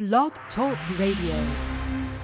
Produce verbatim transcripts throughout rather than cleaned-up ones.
Blog Talk Radio.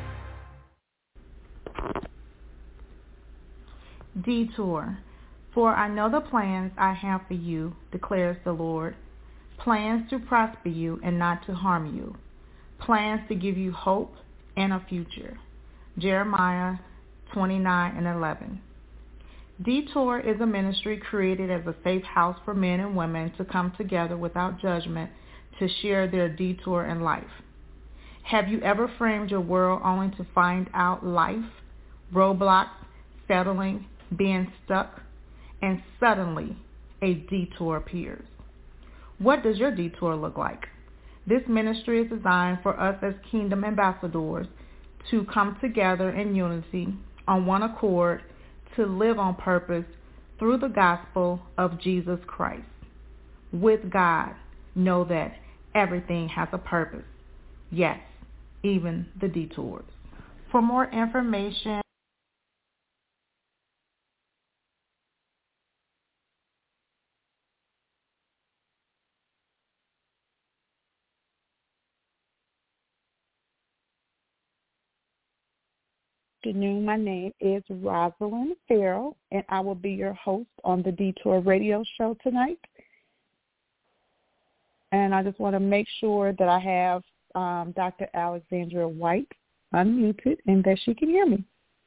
Detour. For I know the plans I have for you, declares the Lord. Plans to prosper you and not to harm you. Plans to give you hope and a future. Jeremiah twenty-nine and eleven. Detour is a ministry created as a safe house for men and women to come together without judgment to share their detour in life. Have you ever framed your world only to find out life, roadblocks, settling, being stuck, and suddenly a detour appears? What does your detour look like? This ministry is designed for us as kingdom ambassadors to come together in unity on one accord to live on purpose through the gospel of Jesus Christ. With God, know that everything has a purpose. Yes, even the detours. For more information, Good afternoon. My name is Rosalind Farrell, and I will be your host on the Detour Radio Show tonight. And I just want to make sure that I have um, Doctor Alexandra White unmuted and that she can hear me.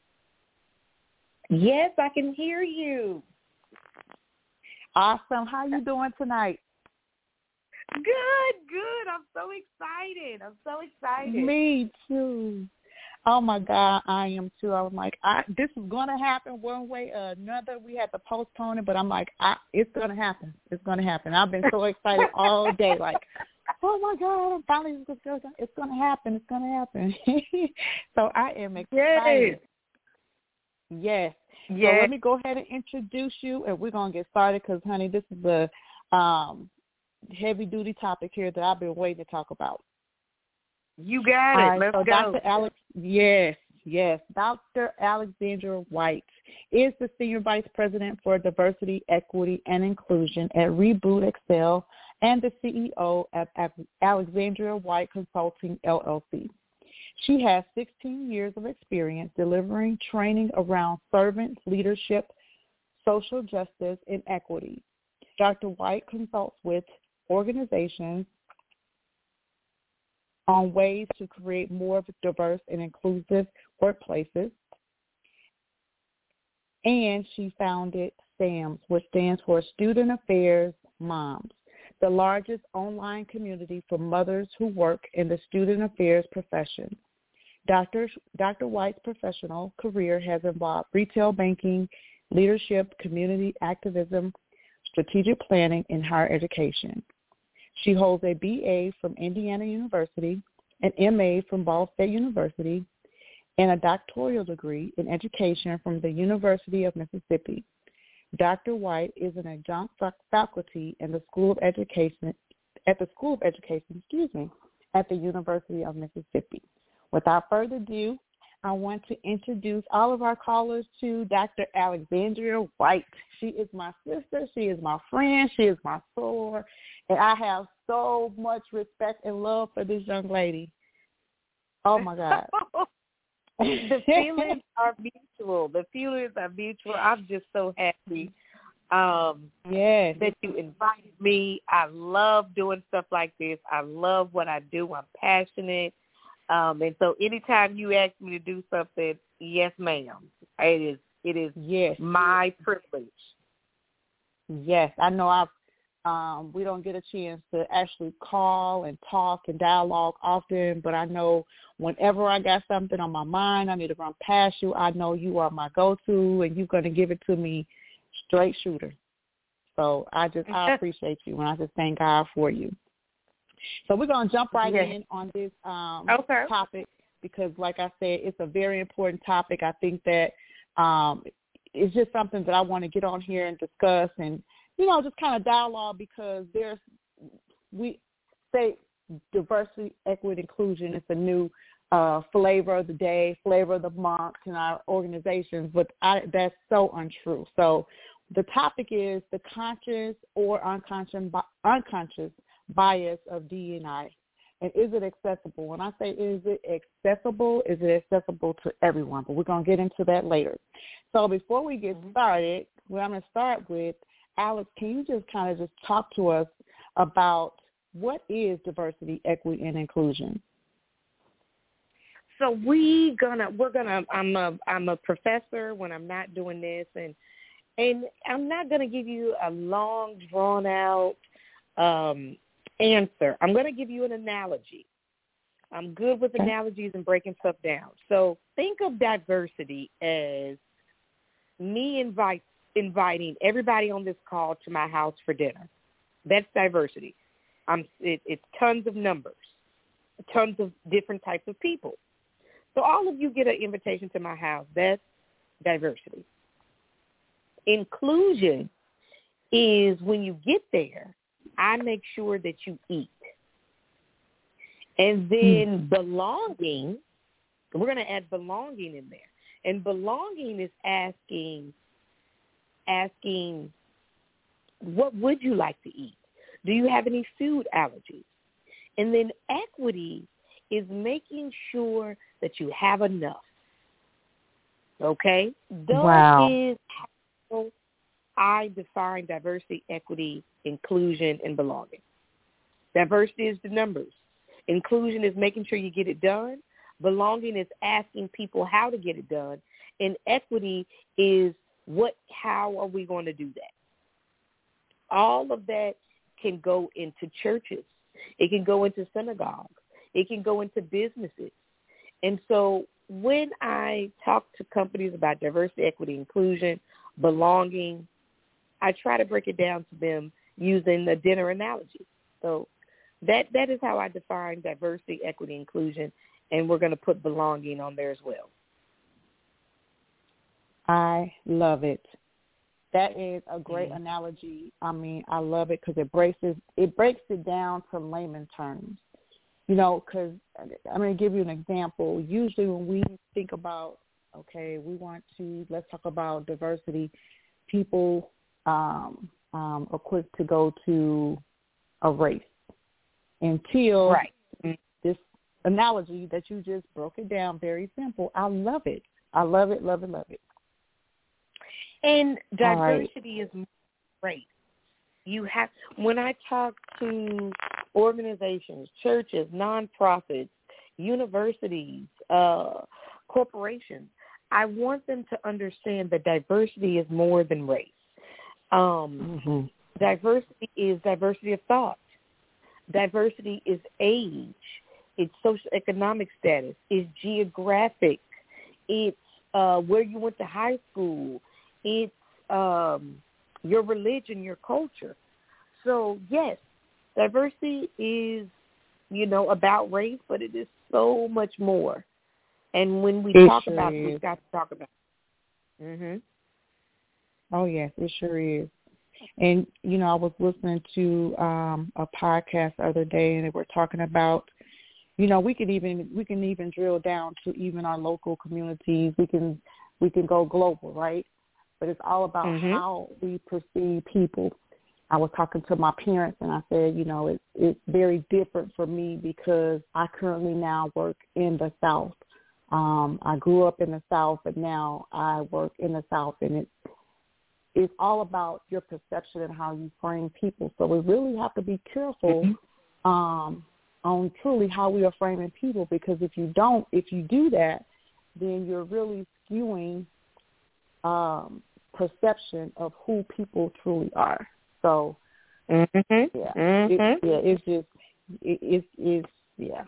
Yes, I can hear you. Awesome. How are you doing tonight? Good, good. I'm so excited. I'm so excited. Me too. Oh, my God, I am too. I was like, I, this is going to happen one way or another. We had to postpone it, but I'm like, I, it's going to happen. It's going to happen. I've been so excited all day, like, oh, my God, I'm finally, it's going to happen. It's going to happen. So I am excited. Yes. Yes. Yes. So let me go ahead and introduce you, and we're going to get started because, honey, this is the um, heavy-duty topic here that I've been waiting to talk about. You got it. Right, Let's so go. Doctor Alex, yes, yes. Doctor Alexandra White is the Senior Vice President for Diversity, Equity, and Inclusion at Reboot Excel and the C E O at Alexandria White Consulting, L L C. She has sixteen years of experience delivering training around servant leadership, social justice, and equity. Doctor White consults with organizations on ways to create more diverse and inclusive workplaces. And she founded SAMS, which stands for Student Affairs Moms, the largest online community for mothers who work in the student affairs profession. Doctor Doctor White's professional career has involved retail banking, leadership, community activism, strategic planning, and higher education. She holds a B A from Indiana University, an M A from Ball State University, and a doctoral degree in education from the University of Mississippi. Doctor White is an adjunct faculty in the School of Education at the School of Education, excuse me, at the University of Mississippi. Without further ado, I want to introduce all of our callers to Doctor Alexandria White. She is my sister. She is my friend. She is my soror. And I have so much respect and love for this young lady. Oh, my God. The feelings are mutual. The feelings are mutual. I'm just so happy um, yes. that you invited me. I love doing stuff like this. I love what I do. I'm passionate. Um, and so anytime you ask me to do something, yes, ma'am. It is it is yes. my privilege. Yes, I know I've, um, we don't get a chance to actually call and talk and dialogue often, but I know whenever I got something on my mind, I need to run past you, I know you are my go-to, and you're going to give it to me straight shooter. So I just, I appreciate you, and I just thank God for you. So we're going to jump right yes. in on this um, okay. topic because, like I said, it's a very important topic. I think that um, it's just something that I want to get on here and discuss and, you know, just kind of dialogue because there's, we say diversity, equity, inclusion. It's a new uh, flavor of the day, flavor of the month in our organizations, but I, that's so untrue. So the topic is the conscious or unconscious, unconscious bias of D E I. And is it accessible? When I say is it accessible, is it accessible to everyone? But we're going to get into that later. So before we get started, what I'm going to start with, Alex, can you just kind of just talk to us about what is diversity, equity, and inclusion? So we gonna we're gonna I'm a I'm a professor when I'm not doing this, and and I'm not gonna give you a long drawn out um, answer. I'm gonna give you an analogy. I'm good with okay. analogies and breaking stuff down. So think of diversity as me invite inviting everybody on this call to my house for dinner. That's diversity. I'm it, it's tons of numbers, tons of different types of people. So all of you get an invitation to my house. That's diversity. Inclusion is when you get there, I make sure that you eat. And then belonging, we're going to add belonging in there. And belonging is asking, asking, what would you like to eat? Do you have any food allergies? And then equity is making sure that you have enough. Okay? That wow. is how I define diversity, equity, inclusion, and belonging. Diversity is the numbers. Inclusion is making sure you get it done. Belonging is asking people how to get it done. And equity is what, how are we going to do that? All of that can go into churches. It can go into synagogues. It can go into businesses. And so when I talk to companies about diversity, equity, inclusion, belonging, I try to break it down to them using the dinner analogy. So that that is how I define diversity, equity, inclusion, and we're going to put belonging on there as well. I love it. That is a great mm-hmm. analogy. I mean, I love it because it breaks it, it breaks it down to layman terms. You know, because I'm going to give you an example. Usually when we think about, okay, we want to, let's talk about diversity, people um, um, are quick to go to a race until right. this analogy that you just broke it down, very simple. I love it. I love it, love it, love it. And diversity right. is great. You have, when I talk to organizations, churches, nonprofits, universities, uh, corporations, I want them to understand that diversity is more than race. Um, mm-hmm. Diversity is diversity of thought. Diversity is age. It's socioeconomic status. It's geographic. It's uh, where you went to high school. It's um, your religion, your culture. So, yes, diversity is, you know, about race, but it is so much more. And when we it talk sure about is. it, we've got to talk about it. Mm-hmm. Oh, yes, it sure is. And, you know, I was listening to um, a podcast the other day, and they were talking about, you know, we could even we can even drill down to even our local communities. We can we can go global, right? But it's all about mm-hmm. how we perceive people. I was talking to my parents, and I said, you know, it's it's very different for me because I currently now work in the South. Um, I grew up in the South, but now I work in the South, and it's it's all about your perception and how you frame people. So we really have to be careful mm-hmm. um, on truly how we are framing people, because if you don't, if you do that, then you're really skewing um, perception of who people truly are. So, mm-hmm. yeah, mm-hmm. it, yeah, it's just, it, it's, it's, yeah.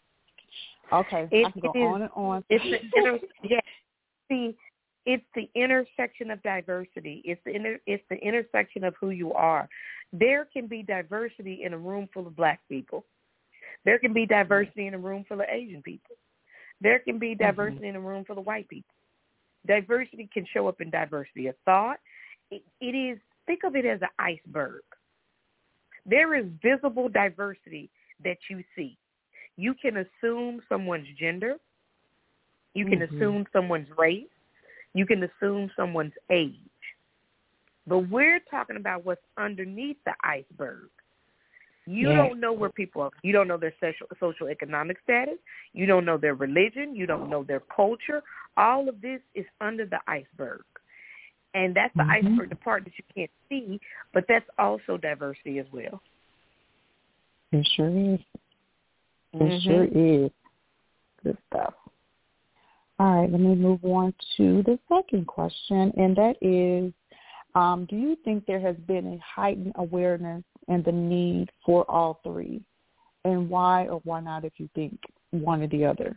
Okay, it, I can go it is, on and on. It's the, you know, yeah. See, it's the intersection of diversity. It's the inter, it's the intersection of who you are. There can be diversity in a room full of black people. There can be diversity in a room full of Asian people. There can be diversity mm-hmm. in a room full of white people. Diversity can show up in diversity of thought. It, it is, think of it as an iceberg. There is visible diversity that you see. You can assume someone's gender. You can mm-hmm. assume someone's race. You can assume someone's age. But we're talking about what's underneath the iceberg. You yeah. don't know where people are. You don't know their social, social economic status. You don't know their religion. You don't know their culture. All of this is under the iceberg. And that's the mm-hmm. iceberg, the part that you can't see, but that's also diversity as well. It sure is. It mm-hmm. sure is. Good stuff. All right, let me move on to the second question, and that is, um, do you think there has been a heightened awareness and the need for all three, and why or why not if you think one or the other?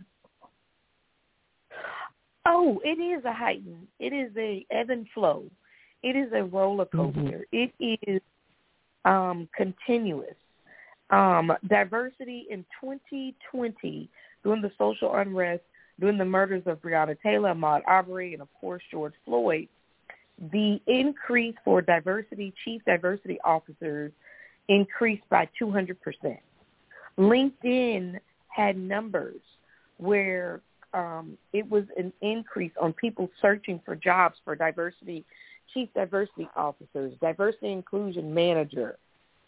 Oh, it is a heightened. It is a ebb and flow. It is a roller coaster. Mm-hmm. It is um, continuous. Um, diversity in twenty twenty, during the social unrest, during the murders of Breonna Taylor, Ahmaud Arbery, and, of course, George Floyd, the increase for diversity, chief diversity officers, increased by two hundred percent. LinkedIn had numbers where um, it was an increase on people searching for jobs for diversity, chief diversity officers, diversity inclusion manager.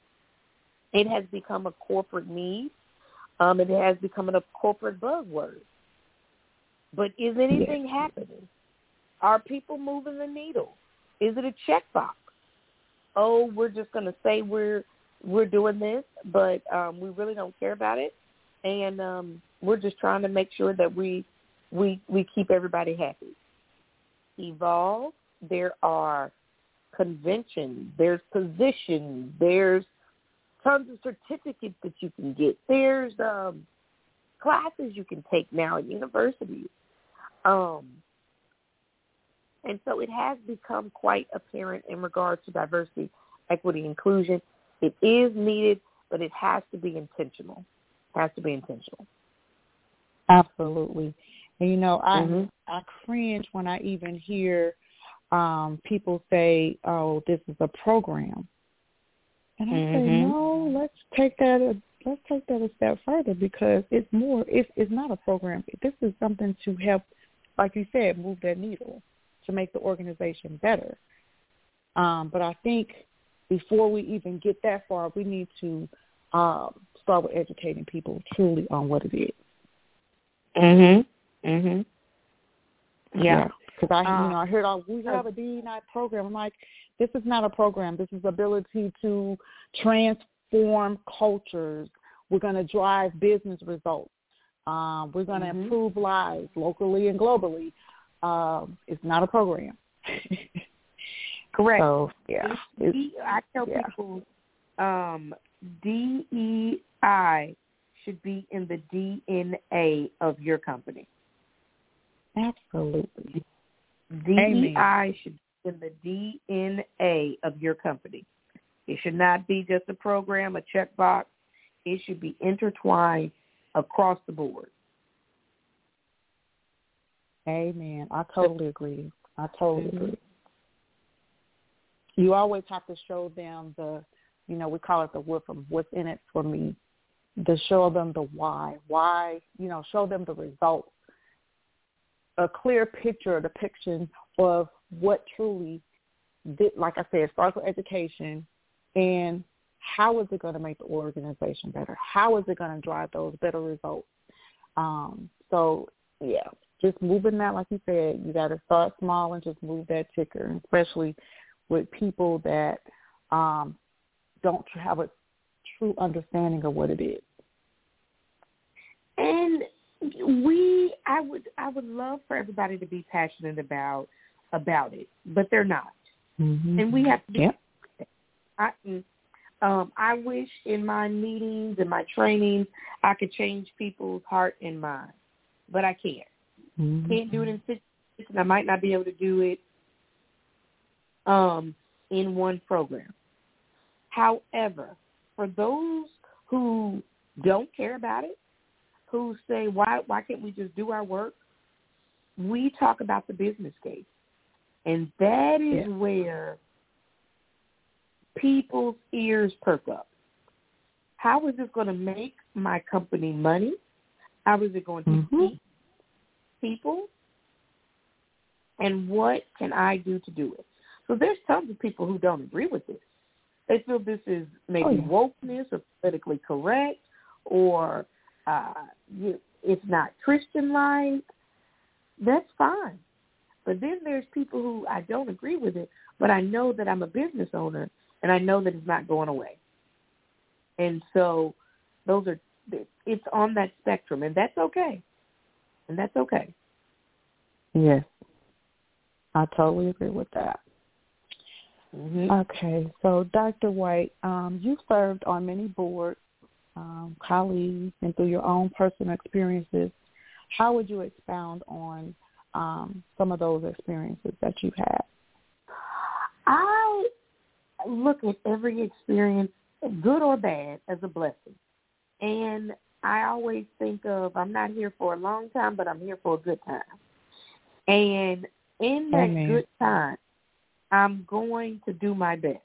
It has become a corporate need. Um, it has become a corporate buzzword. But is anything yes. happening? Are people moving the needle? Is it a checkbox? Oh, we're just going to say we're we're doing this, but um, we really don't care about it, and um, we're just trying to make sure that we we we keep everybody happy. Evolve. There are conventions. There's positions. There's tons of certificates that you can get. There's um, classes you can take now at universities. Um, and so it has become quite apparent in regards to diversity, equity, inclusion. It is needed, but it has to be intentional. It has to be intentional. Absolutely. And, you know, I mm-hmm. I cringe when I even hear um, people say, oh, this is a program. And I mm-hmm. say, no, let's take that a, let's take that a step further, because it's more, it's, it's not a program. This is something to help, like you said, move that needle to make the organization better. Um, but I think before we even get that far, we need to um, start with educating people truly on what it is. Mhm. Mhm. Yeah. Because yeah. I, uh, you know, I heard all we have a D E I program. I'm like, this is not a program. This is ability to transform cultures. We're going to drive business results. Um, we're going to mm-hmm. improve lives locally and globally. Um, it's not a program. Correct. So, yeah. It's, it's, I tell yeah. people um, D E I should be in the D N A of your company. Absolutely. D E I Amen. Should be in the D N A of your company. It should not be just a program, a checkbox. It should be intertwined across the board. Amen. I totally agree. I totally mm-hmm. agree. You always have to show them the, you know, we call it the what from what's in it for me, to show them the why. Why, you know, show them the results. A clear picture, a depiction of what truly did, like I said, starts with education, and how is it going to make the organization better? How is it going to drive those better results? Um, so, yeah, just moving that, like you said, you got to start small and just move that ticker, especially with people that um, don't have a true understanding of what it is. And we, I would, I would love for everybody to be passionate about about it, but they're not, mm-hmm. and we have to be. Yep. I, um, I wish in my meetings and my trainings I could change people's heart and mind, but I can't. Mm-hmm. Can't do it in six. And I might not be able to do it um, in one program. However, for those who don't care about it, who say, why why can't we just do our work? We talk about the business case. And that is yeah. where people's ears perk up. How is this going to make my company money? How is it going to mm-hmm. keep people? And what can I do to do it? So there's tons of people who don't agree with this. They feel this is maybe oh, yeah. wokeness or politically correct, or uh, you, it's not Christian-like. That's fine. But then there's people who I don't agree with it, but I know that I'm a business owner, and I know that it's not going away. And so those are, it's on that spectrum, and that's okay. And that's okay. Yes. I totally agree with that. Mm-hmm. Okay. So, Doctor White, um, you served on many boards, um, colleagues, and through your own personal experiences. How would you expound on um, some of those experiences that you've had? I look at every experience, good or bad, as a blessing. And I always think of, I'm not here for a long time, but I'm here for a good time. And in that Amen. good time, I'm going to do my best.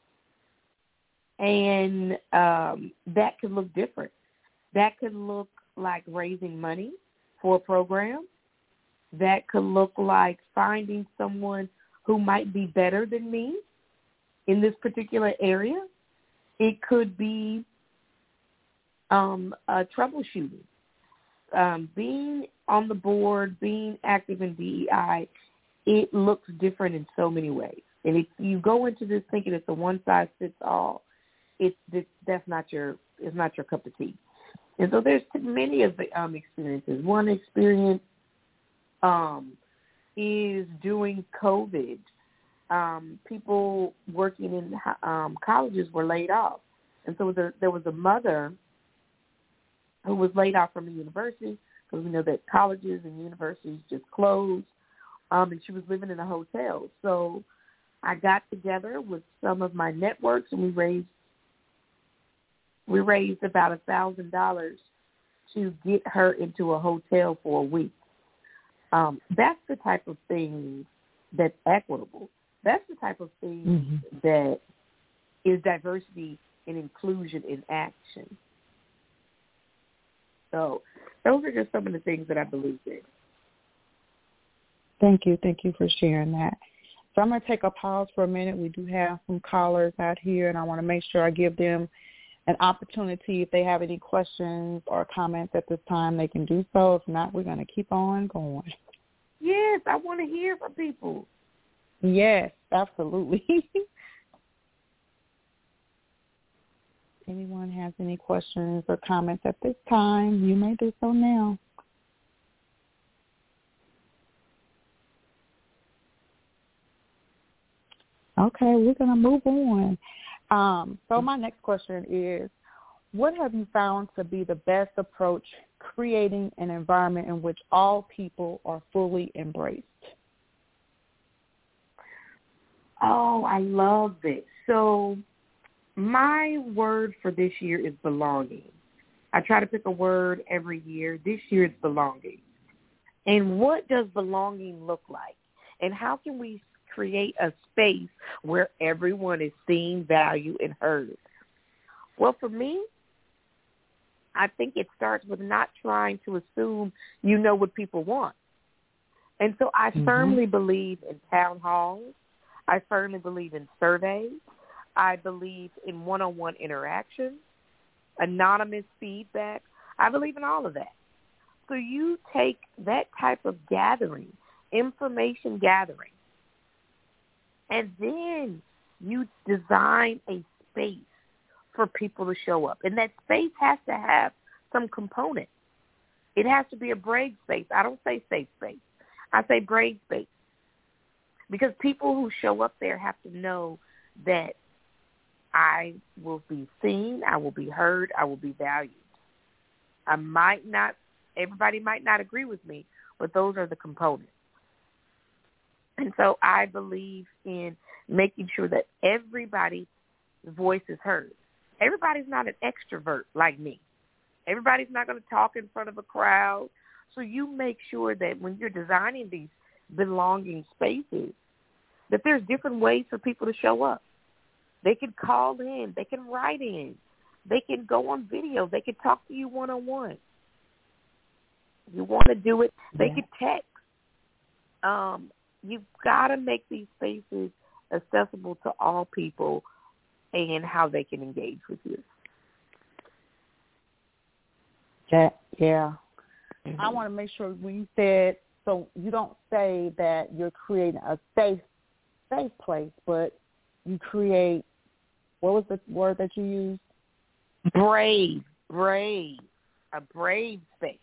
And um, that could look different. That could look like raising money for a program. That could look like finding someone who might be better than me in this particular area. It could be um, uh, troubleshooting. Um, being on the board, being active in D E I, it looks different in so many ways. And if you go into this thinking it's a one-size-fits-all, it's this, that's not your it's not your cup of tea. And so there's many of the um, experiences. One experience um, is during COVID. Um, people working in um, colleges were laid off. And so there, there was a mother who was laid off from a university, because we know that colleges and universities just closed, um, and she was living in a hotel. So I got together with some of my networks, and we raised we raised about a thousand dollars to get her into a hotel for a week. Um, that's the type of thing that's equitable. That's the type of thing mm-hmm. that is diversity and inclusion in action. So those are just some of the things that I believe in. Thank you. Thank you for sharing that. So I'm going to take a pause for a minute. We do have some callers out here, and I want to make sure I give them an opportunity. If they have any questions or comments at this time, they can do so. If not, we're going to keep on going. Yes, I want to hear from people. Yes, absolutely. Anyone has any questions or comments at this time, you may do so now. Okay, we're going to move on. Um, so my next question is, what have you found to be the best approach creating an environment in which all people are fully embraced? Oh, I love this. So my word for this year is belonging. I try to pick a word every year. This year it's belonging. And what does belonging look like? And how can we create a space where everyone is seen, valued, and heard? Well, for me, I think it starts with not trying to assume you know what people want. And so I mm-hmm. firmly believe in town halls. I firmly believe in surveys. I believe in one-on-one interaction, anonymous feedback. I believe in all of that. So you take that type of gathering, information gathering, and then you design a space for people to show up. And that space has to have some component. It has to be a brave space. I don't say safe space. I say brave space. Because people who show up there have to know that I will be seen, I will be heard, I will be valued. I might not, everybody might not agree with me, but those are the components. And so I believe in making sure that everybody's voice is heard. Everybody's not an extrovert like me. Everybody's not going to talk in front of a crowd. So you make sure that when you're designing these belonging spaces, that there's different ways for people to show up. They can call in. They can write in. They can go on video. They can talk to you one-on-one. If you want to do it, they yeah. can text. Um, you've got to make these spaces accessible to all people and how they can engage with you. That, yeah. Mm-hmm. I want to make sure when you said, so you don't say that you're creating a safe, safe place, but you create, what was the word that you used? Brave, brave, a brave space.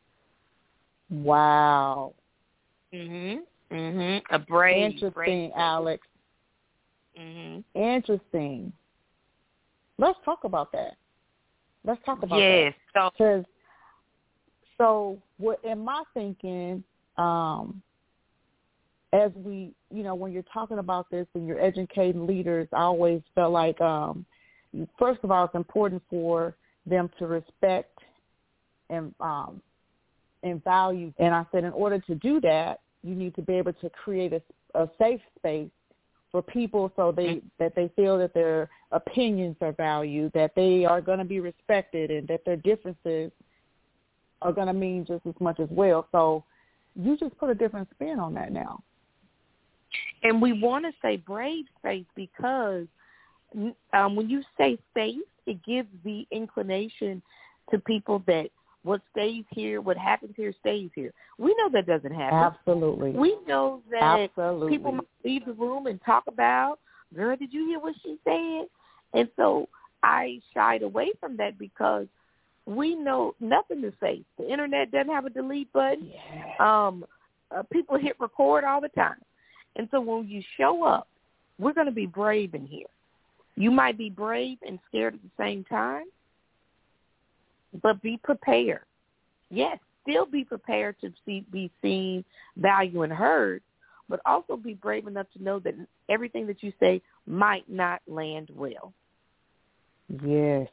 Wow. Mhm, mhm. A brave, interesting, brave Alex. Mhm. Interesting. Let's talk about that. Let's talk about yes. that. Yes. So, so what in my thinking, um, as we, you know, when you're talking about this and you're educating leaders, I always felt like, um, first of all, it's important for them to respect and um, and value. And I said, in order to do that, you need to be able to create a, a safe space for people so they that they feel that their opinions are valued, that they are going to be respected, and that their differences are going to mean just as much as well. So you just put a different spin on that now. And we want to say brave space because um, when you say safe, it gives the inclination to people that what stays here, what happens here stays here. We know that doesn't happen. Absolutely. We know that Absolutely. people might leave the room and talk about, girl, did you hear what she said? And so I shied away from that because we know nothing is safe. The Internet doesn't have a delete button. Yeah. Um, uh, people hit record all the time. And so when you show up, we're going to be brave in here. You might be brave and scared at the same time, but be prepared. Yes, still be prepared to see, be seen, valued, and heard, but also be brave enough to know that everything that you say might not land well. Yes.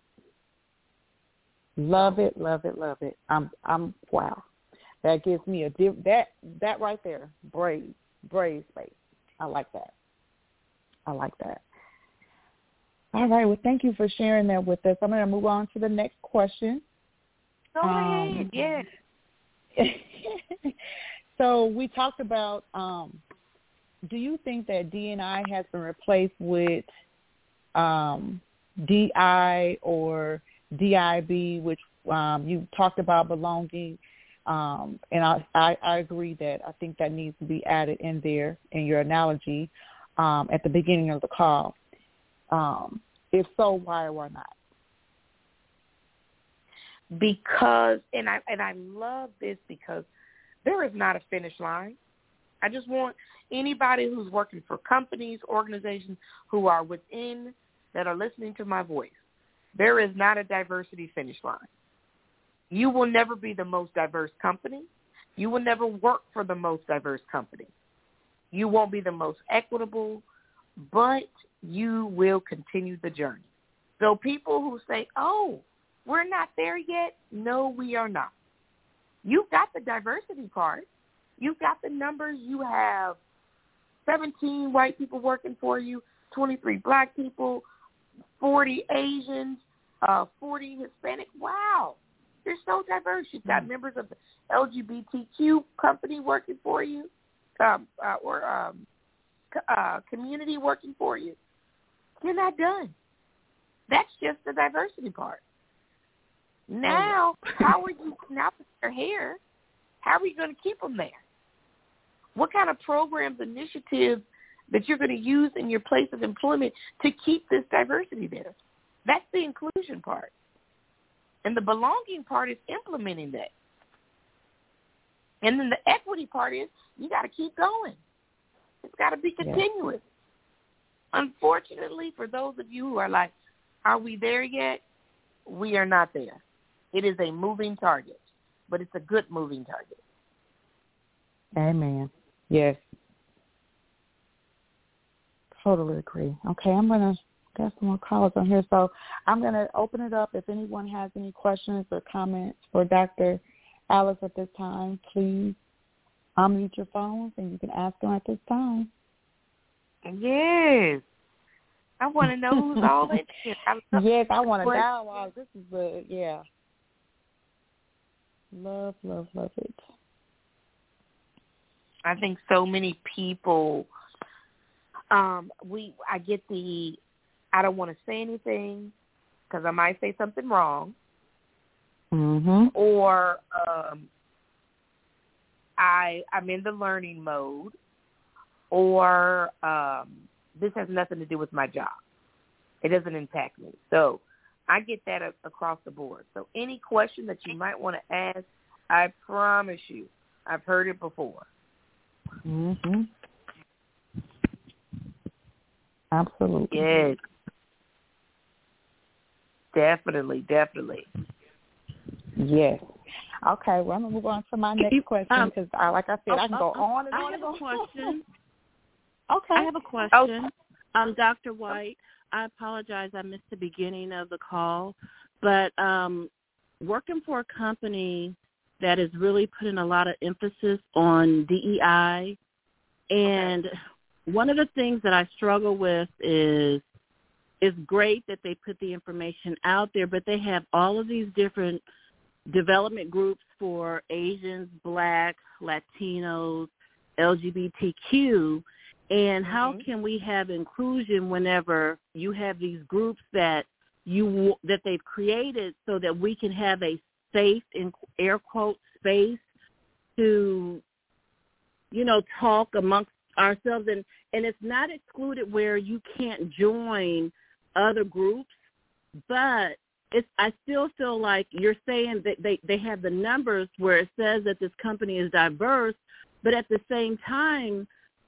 Love it, love it, love it. I'm, I'm, wow. That gives me a, diff, that, that right there, brave, brave space. I like that. I like that. All right. Well, thank you for sharing that with us. I'm going to move on to the next question. Go um, ahead, yes. So we talked about, um, do you think that D and I has been replaced with um, D I or D I B, which um, you talked about belonging, um, and I, I, I agree that I think that needs to be added in there in your analogy um, at the beginning of the call. Um, if so, why or why not? Because, and I and I love this because there is not a finish line. I just want anybody who's working for companies, organizations who are within, that are listening to my voice, there is not a diversity finish line. You will never be the most diverse company. You will never work for the most diverse company. You won't be the most equitable, but you will continue the journey. So people who say, oh, we're not there yet, no, we are not. You've got the diversity part. You've got the numbers. You have seventeen white people working for you, twenty-three black people, forty Asians, uh, forty Hispanic. Wow. You're so diverse. You've got mm-hmm. members of the L G B T Q company working for you, um, uh, or um, uh, community working for you. You're not done. That's just the diversity part. Now, how are you now with your hair? How are you going to keep them there? What kind of programs, initiatives that you're going to use in your place of employment to keep this diversity there? That's the inclusion part. And the belonging part is implementing that. And then the equity part is you got to keep going. It's got to be continuous. Yeah. Unfortunately, for those of you who are like, are we there yet? We are not there. It is a moving target, but it's a good moving target. Amen. Yes. Totally agree. Okay, I'm going to get some more callers on here. So I'm going to open it up. If anyone has any questions or comments for Doctor Alice at this time, please unmute your phones and you can ask them at this time. Yes. I want to know who's all in here. I yes, I want to dialogue. This is a, yeah. Love, love, love it. I think so many people, um, we I get the I don't want to say anything because I might say something wrong. Mm-hmm. Or um, I, I'm in the learning mode. Or um, this has nothing to do with my job. It doesn't impact me. So I get that a- across the board. So any question that you might want to ask, I promise you, I've heard it before. Mm-hmm. Absolutely. Yes. Definitely, definitely. Yes. Okay, well, I'm going to move on to my next question because, um, like I said, oh, I can go oh, on and I on have and on. a question. Okay. I have a question. Um, Doctor White, I apologize. I missed the beginning of the call. But um, working for a company that is really putting a lot of emphasis on D E I, and okay. one of the things that I struggle with is it's great that they put the information out there, but they have all of these different development groups for Asians, Black, Latinos, L G B T Q, and mm-hmm. how can we have inclusion whenever you have these groups that you that they've created so that we can have a safe, in air quote, space to, you know, talk amongst ourselves, and and it's not excluded where you can't join other groups, but it's, I still feel like you're saying that they, they have the numbers where it says that this company is diverse, but at the same time,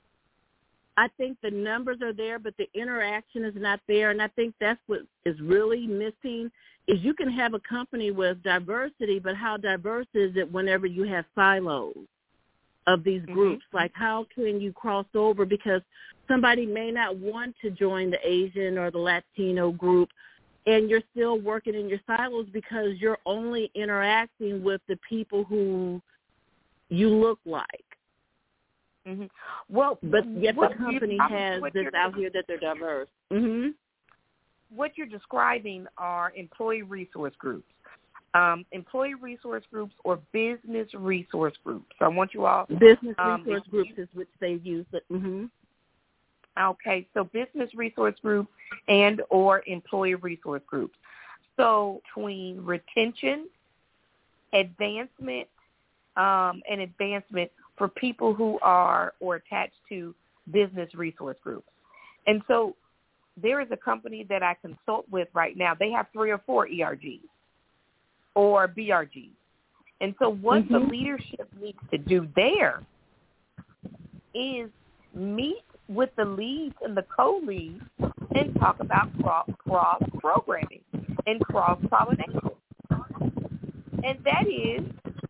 I think the numbers are there, but the interaction is not there, and I think that's what is really missing is you can have a company with diversity, but how diverse is it whenever you have silos of these groups? Mm-hmm. Like, how can you cross over? Because somebody may not want to join the Asian or the Latino group, and you're still working in your silos because you're only interacting with the people who you look like. Mm-hmm. Well, but yet the company you, has this out here that they're diverse. Mm-hmm. What you're describing are employee resource groups. Um, employee resource groups or business resource groups. So I want you all... Business um, resource groups is which they use. It. Mm-hmm. Okay, so business resource groups and or employee resource groups. So between retention, advancement, um, and advancement for people who are or attached to business resource groups. And so there is a company that I consult with right now. They have three or four E R Gs or B R Gs. And so what mm-hmm. the leadership needs to do there is meet with the leads and the co-leads and talk about cross programming and cross-pollination. And that is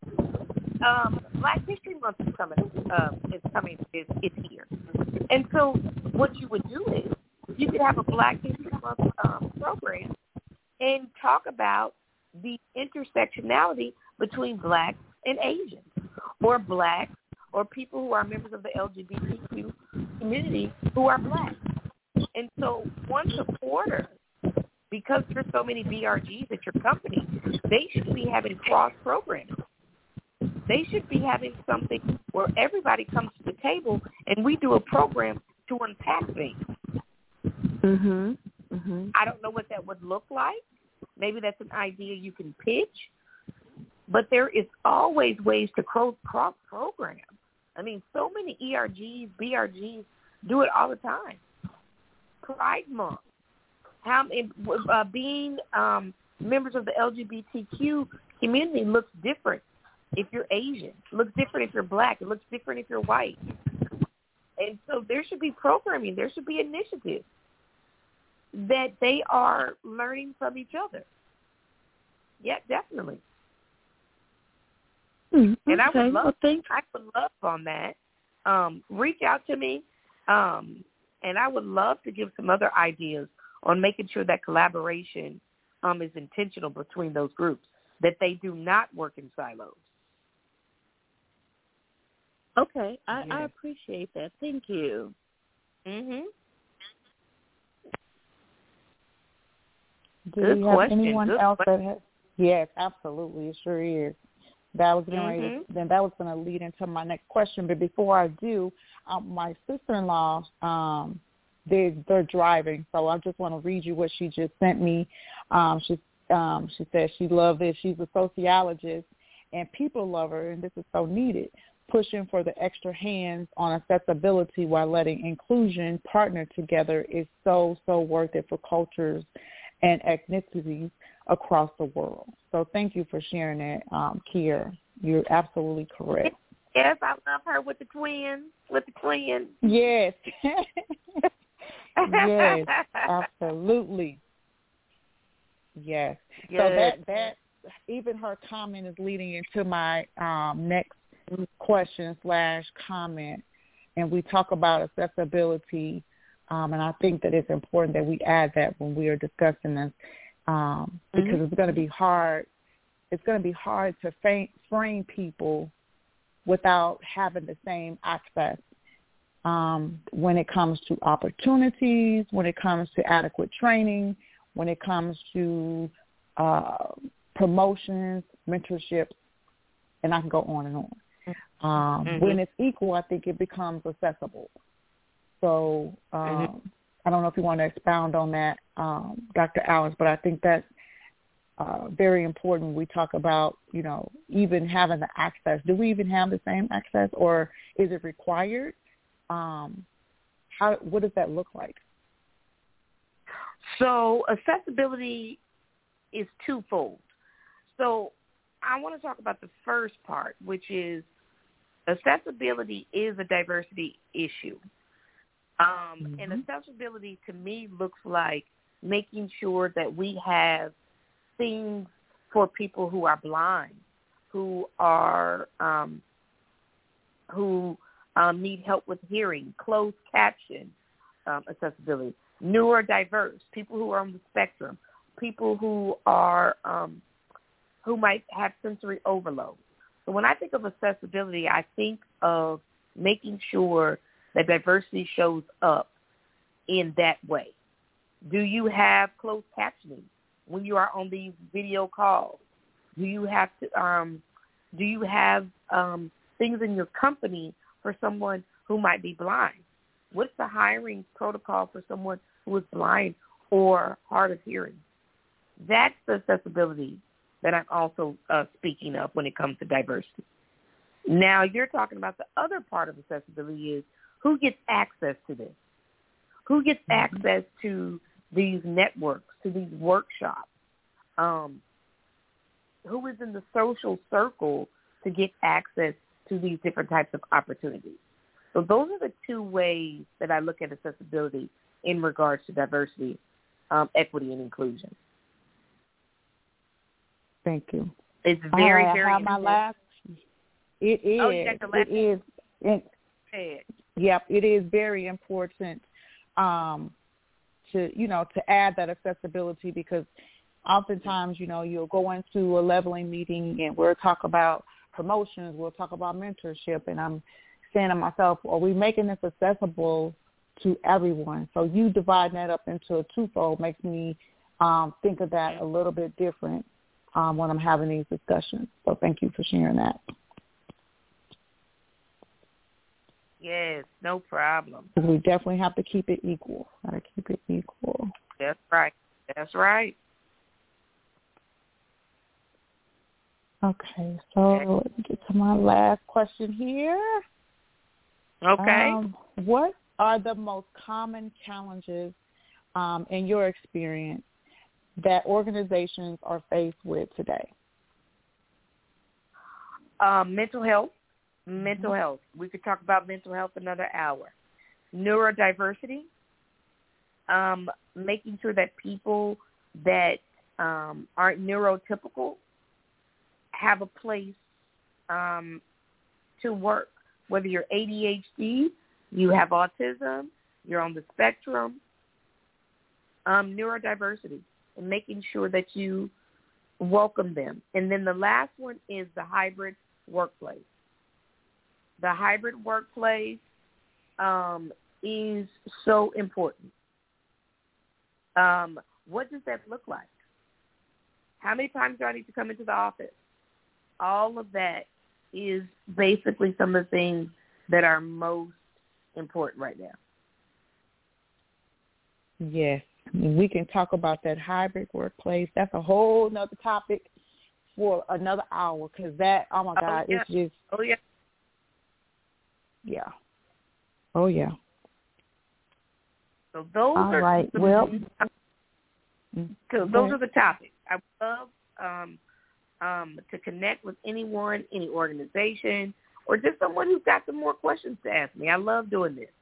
um, Black History Month is coming. Uh, is coming. Is it's here. And so what you would do is you could have a Black History Month um, program and talk about the intersectionality between Blacks and Asians, or Blacks or people who are members of the L G B T Q community who are Black. And so once a quarter, because there's so many B R Gs at your company, they should be having cross-programming. They should be having something where everybody comes to the table and we do a program to unpack things. Mm-hmm. Mm-hmm. I don't know what that would look like. Maybe that's an idea you can pitch. But there is always ways to cross-program. I mean, so many E R Gs, B R Gs do it all the time. Pride Month. How uh, being um, members of the L G B T Q community looks different if you're Asian. It looks different if you're Black. It looks different if you're white. And so there should be programming. There should be initiatives that they are learning from each other. Yeah, definitely. Mm, and okay. I would love, well, thanks. I would love on that. Um, reach out to me, um, and I would love to give some other ideas on making sure that collaboration um, is intentional between those groups, that they do not work in silos. Okay, I, yes. I appreciate that. Thank you. Mhm. Do Good you question. have anyone Good else question. that has? Yes, absolutely. It sure is. That was getting mm-hmm. ready to, then that was going to lead into my next question. But before I do, um, my sister-in-law, um, they they're driving. So I just want to read you what she just sent me. Um, she um, she said she loved it. She's a sociologist and people lover, and this is so needed. Pushing for the extra hands on accessibility while letting inclusion partner together is so, so worth it for cultures and ethnicities across the world. So thank you for sharing that, um, Kiera. You're absolutely correct. Yes, I love her with the twins, with the twins. Yes. Yes, absolutely. Yes. Yes. So that, that, even her comment is leading into my um, next question slash comment, and we talk about accessibility, um, and I think that it's important that we add that when we are discussing this, um, because mm-hmm. it's going to be hard. It's going to be hard to frame, frame people without having the same access um, when it comes to opportunities, when it comes to adequate training, when it comes to uh, promotions, mentorships, and I can go on and on. Um, mm-hmm. When it's equal, I think it becomes accessible. So um, mm-hmm. I don't know if you want to expound on that, um, Doctor Alice, but I think that's uh, very important. We talk about, you know, even having the access. Do we even have the same access, or is it required? Um, how? What does that look like? So accessibility is twofold. So I want to talk about the first part, which is accessibility is a diversity issue. Um, mm-hmm. And accessibility to me looks like making sure that we have things for people who are blind, who are um, who um, need help with hearing, closed caption um, accessibility, neurodiverse, people who are on the spectrum, people who are um, who might have sensory overload. So when I think of accessibility, I think of making sure that diversity shows up in that way. Do you have closed captioning when you are on these video calls? Do you have to? Um, do you have um, things in your company for someone who might be blind? What's the hiring protocol for someone who is blind or hard of hearing? That's the accessibility that I'm also uh, speaking of when it comes to diversity. Now, you're talking about the other part of accessibility is who gets access to this? Who gets mm-hmm. access to these networks, to these workshops? Um, who is in the social circle to get access to these different types of opportunities? So those are the two ways that I look at accessibility in regards to diversity, um, equity, and inclusion. Thank you. It's very, I very have my last. It is. Oh, you got the last it is. It, yep. It is very important um, to you know to add that accessibility, because oftentimes you know you'll go into a leveling meeting and we'll talk about promotions, we'll talk about mentorship, and I'm saying to myself, are we making this accessible to everyone? So you dividing that up into a twofold makes me um, think of that a little bit different. Um, when I'm having these discussions. So thank you for sharing that. Yes, no problem. We definitely have to keep it equal. Got to keep it equal. That's right. That's right. Okay, so okay. Let me get to my last question here. Okay. Um, what are the most common challenges um, in your experience that organizations are faced with today? Um, mental health. Mental mm-hmm. health. We could talk about mental health another hour. Neurodiversity. Um, making sure that people that um, aren't neurotypical have a place um, to work. Whether you're A D H D, you have autism, you're on the spectrum. Um, neurodiversity. And making sure that you welcome them. And then the last one is the hybrid workplace. The hybrid workplace um, is so important. Um, what does that look like? How many times do I need to come into the office? All of that is basically some of the things that are most important right now. Yes. We can talk about that hybrid workplace. That's a whole nother topic for another hour because that, oh, my God, oh, yeah. it's just. Oh, yeah. Yeah. Oh, yeah. So those All are right. the, well, so those are the topics. I would love um, um, to connect with anyone, any organization, or just someone who's got some more questions to ask me. I love doing this.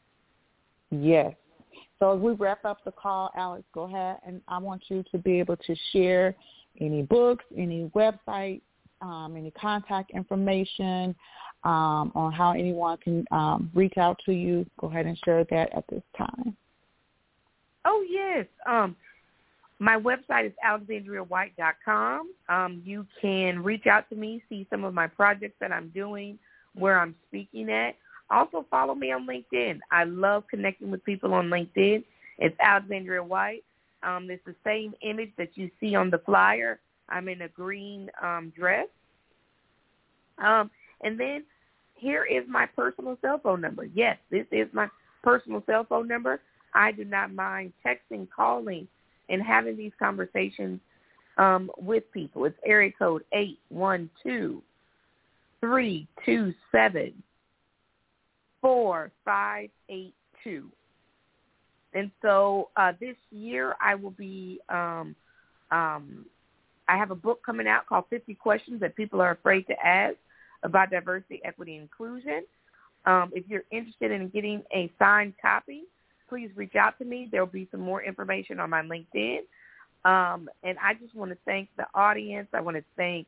Yes. So as we wrap up the call, Alex, go ahead, and I want you to be able to share any books, any websites, um, any contact information um, on how anyone can um, reach out to you. Go ahead and share that at this time. Oh, yes. Um, my website is alexandria white dot com. Um, you can reach out to me, see some of my projects that I'm doing, where I'm speaking at. Also, follow me on LinkedIn. I love connecting with people on LinkedIn. It's Alexandria White. Um, it's the same image that you see on the flyer. I'm in a green um, dress. Um, and then here is my personal cell phone number. Yes, this is my personal cell phone number. I do not mind texting, calling, and having these conversations um, with people. It's area code eight one two, three two seven, four five eight two. And so uh, this year I will be, um, um, I have a book coming out called fifty Questions That People Are Afraid to Ask about Diversity, Equity, and Inclusion. Um, if you're interested in getting a signed copy, please reach out to me. There will be some more information on my LinkedIn. Um, and I just want to thank the audience. I want to thank,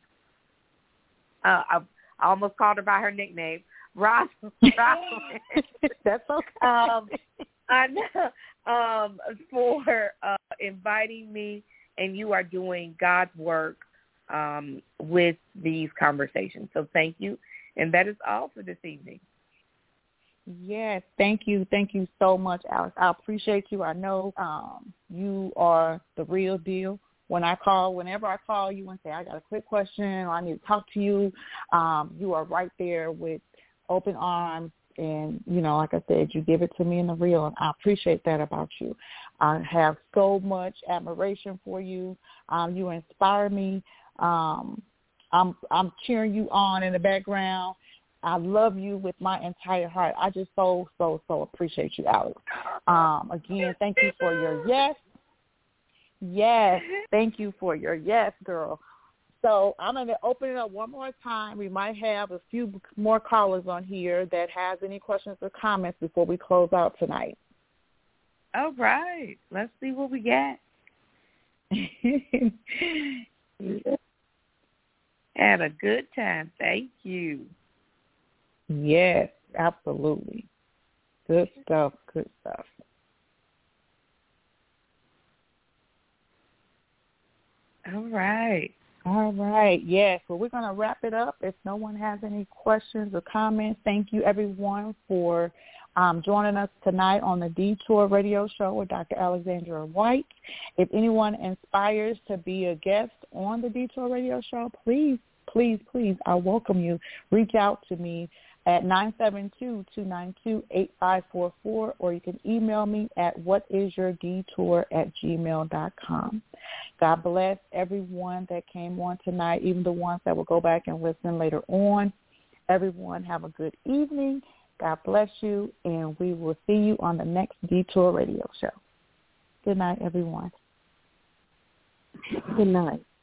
uh, I, I almost called her by her nickname, Roz. That's okay. Um, I know, um, for uh, inviting me, and you are doing God's work um, with these conversations. So thank you. And that is all for this evening. Yes, thank you. Thank you so much, Alex. I appreciate you. I know um, you are the real deal. When I call, whenever I call you and say, I got a quick question or I need to talk to you, um, you are right there with open arms. And, you know, like I said, you give it to me in the real, and I appreciate that about you. I have so much admiration for you. Um, you inspire me. Um, I'm I'm cheering you on in the background. I love you with my entire heart. I just so, so, so appreciate you, Alex. Um, again, thank you for your yes. Yes, thank you for your yes, girl. So I'm going to open it up one more time. We might have a few more callers on here that has any questions or comments before we close out tonight. All right. Let's see what we got. Had a good time. Thank you. Yes, absolutely. Good stuff, good stuff. All right. All right. Yes. Well, we're going to wrap it up. If no one has any questions or comments, thank you, everyone, for um, joining us tonight on the Detour Radio Show with Doctor Alexandria White. If anyone inspires to be a guest on the Detour Radio Show, please, please, please, I welcome you. Reach out to me at nine seven two, two nine two, eight five four four, or you can email me at whatisyourdetour at gmail dot com. God bless everyone that came on tonight, even the ones that will go back and listen later on. Everyone have a good evening. God bless you, and we will see you on the next Detour Radio Show. Good night, everyone. Good night.